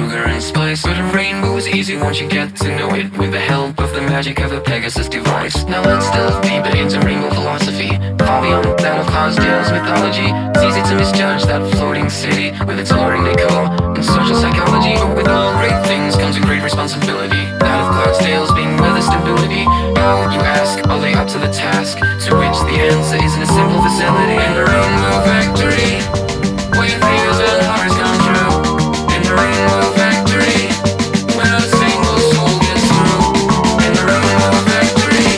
sugar and spice. But a rainbow is easy once you get to know it, with the help of the magic of a Pegasus device. Now let's delve deeper into rainbow philosophy, far beyond that of Cloudsdale's mythology. It's easy to misjudge that floating city with its alluring decor and social psychology. But with all great things comes a great responsibility, that of Cloudsdale's being weather stability. How, you ask, are they up to the task? To which the answer is in a simple facility. In the Rainbow Factory, where fears and hearts come true. In the Rainbow Factory, where a single soul gets through. In the Rainbow Factory.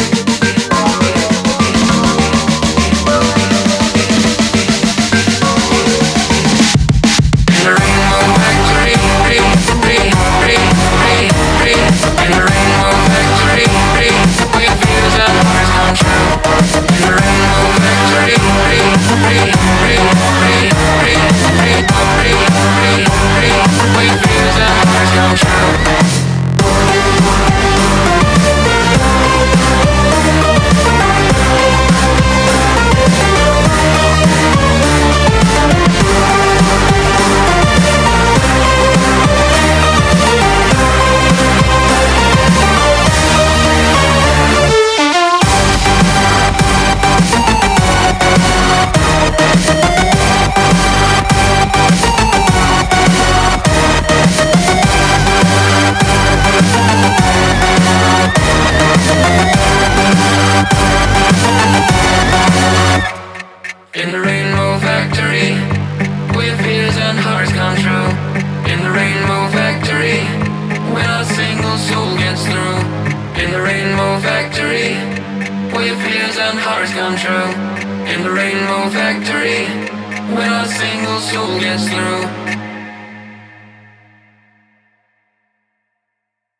In the Rainbow Factory, in the Rainbow Factory, where fears and hearts come true. In the Rainbow Factory, where fears and hearts come true. In the Rainbow Factory, where fears and hearts come true. In the Rainbow Factory, when a single soul gets through. In the Rainbow Factory, where fears and hearts come true. In the Rainbow Factory, when a single soul gets through.